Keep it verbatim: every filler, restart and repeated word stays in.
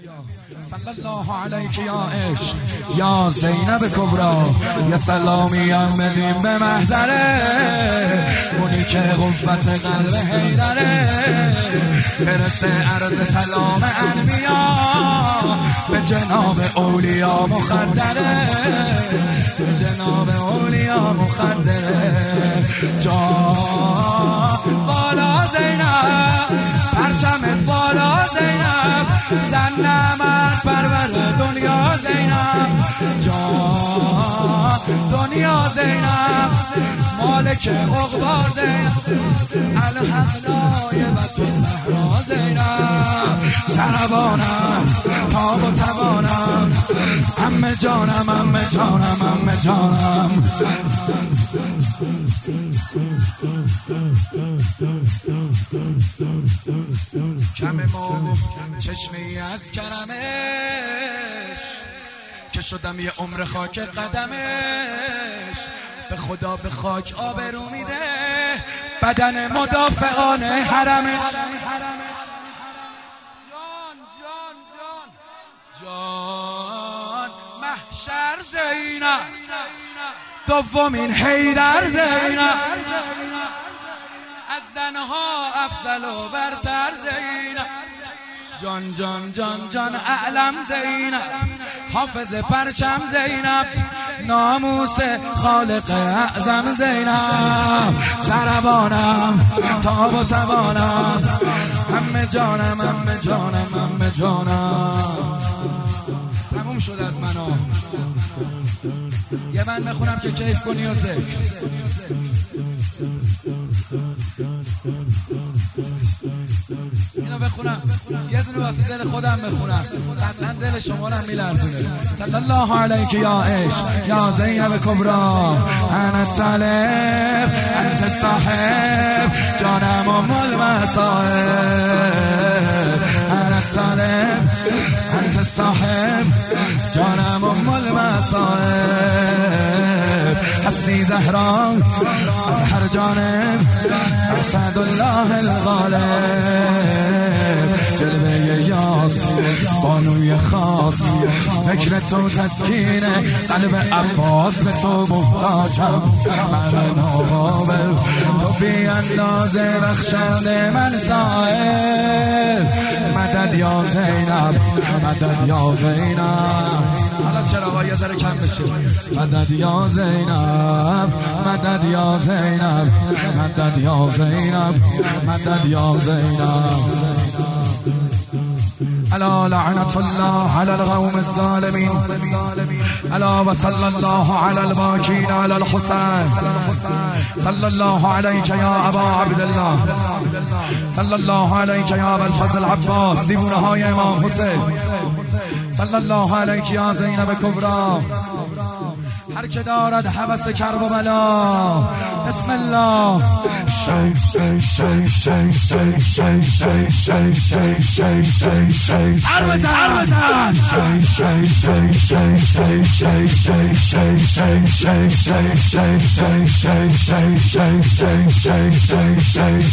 صلی الله علیک یا عشق یا زینب کبرا، یا سلامی هم بدیم به محضره، اونی که قوت قلب حیدره، برسه عرض سلام انبیا به جناب اولیا مخدره، به جناب اولیا مخدره. جا بالا زینب، پرچمت بالا زینب، زن نمت پرور دنیا زینب، جا دنیا زینب، مالک عقبا زینب، الحق نایبت الزهرا زینب، سربانم تاب و توانم، عمه جانم عمه جانم عمه جانم. کم ما چشمی از کرمش که شدم یه عمر خاک قدمش، به خدا به خاک آبرو میده بدن مدافعان حرمش. جان جان جان جان محشر زینب، دومین حیدر زینب، از زنها افضل و برتر زینب، جان جان جان جان اعلم زینب، حافظ پرچم زینب، ناموس خالق اعظم زینب، سربانم تاب و توانم، همه جانم همه جانم همه جانم. تموم شد از منو، یه من بخونم که کیف کنی و ذکر. اینو بخونم یه دونه واسه دل خودم بخونم، قطعا دل شما رو میلرزونه. صلی الله علیک یا عشق یا زینب کبرا، انا طالب انت صاحب، جانم ام المصائب، انا طالب انت صاحب، جانم ام المصائب، هستی زهرا از هر جانب، اسد الله الغالب، جلوه یاس بانوی خاص، فکر تو تسکین قلب عباس، به تو محتاجم من ناقابل، تو بی اندازه بخشنده من سائل، مدد یا زینب مدد یا زینب. حالا چرا یه ذره کم بشه، مدد یا زینب مدد یا زینب مدد یا زینب مدد یا زینب. الا لعنت الله على القوم الظالمين، الا وصلى الله على الباكين على الحسين، صلى الله عليك يا ابا عبد الله، صلى الله عليك يا ابا الفضل عباس، دیوانه های امام حسین، صلى الله عليك يا زینب کبرا. هر که دارد هوس کرب و بلا، بسم الله. شی شی شی شی شی شی شی شی شی شی شی شی عربزن عربزن شی شی شی شی شی شی شی شی شی شی شی شی شی شی شی شی شی شی